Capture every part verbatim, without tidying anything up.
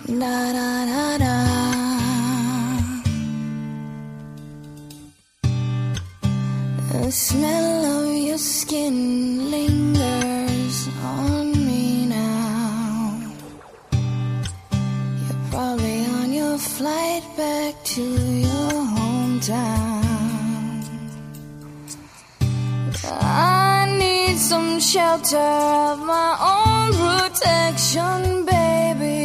Da da da da. The smell of your skin lingers on me now. You're probably on your flight back to your hometown. I need some shelter of my own protection, baby.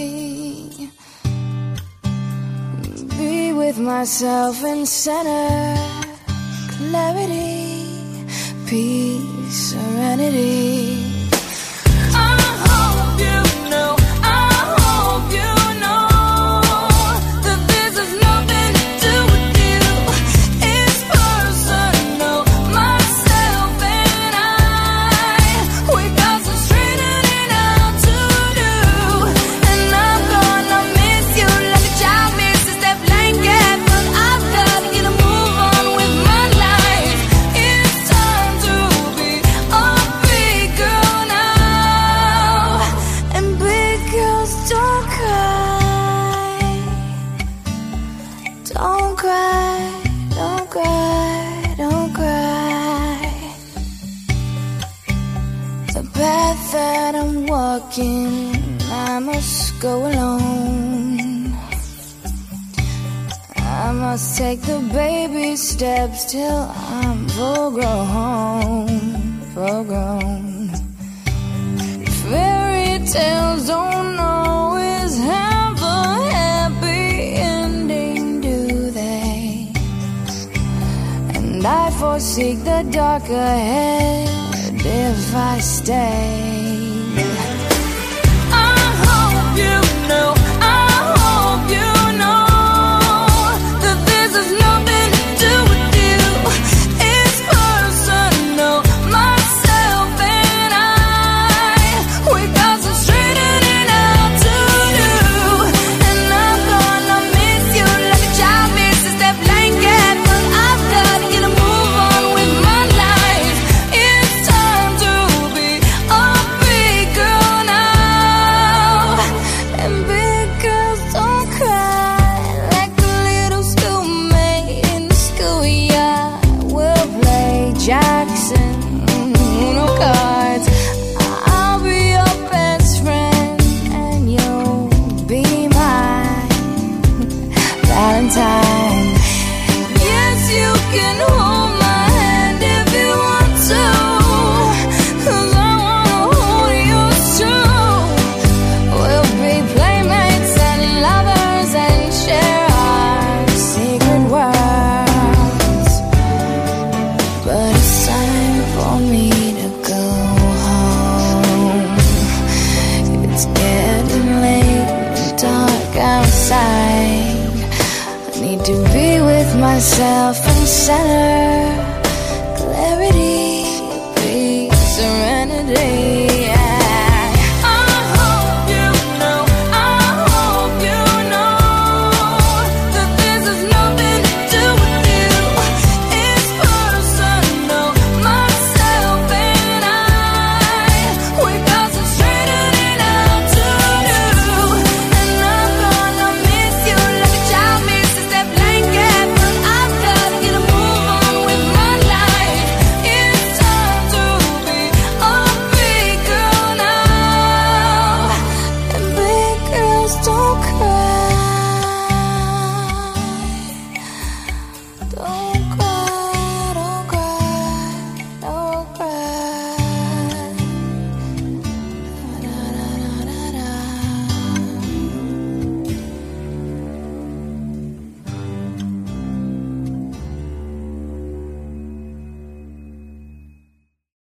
Be with myself in center, clarity, peace, serenity. I hope you know, I hope you know that this has nothing to do with you. It's personal, myself and I. We got some straightening out to do, and I'm gonna miss you like a child misses that blanket. But I've got to get a move on with my life. It's time to be a big girl now. And big girls don't cry. Don't cry, don't cry, don't cry. The path that I'm walking, I must go alone. I must take the baby steps till I'm full grown, full grown. Fairy tales don't always have a happy ending, do they? And I foresee the dark ahead if I stay. I hope you know, I hope you know that this has nothing to do with you. It's personal, myself and I. We got some straightening out to do, and I'm gonna miss you like a child misses that blanket. But I've got to get a move on with my life. It's time to be a big girl now. And big girls don't cry like a little schoolmate in the schoolyard. We'll play Jackson, Uno cards. I'll be your best friend and you'll be my Valentine. Yes, you can hold my hand if you want to, 'cause I wanna hold yours too. We'll be playmates and lovers and share our secret worlds. But it's time for me to go home. It's getting late and dark outside. I need to be with myself in center, clarity, peace, serenity.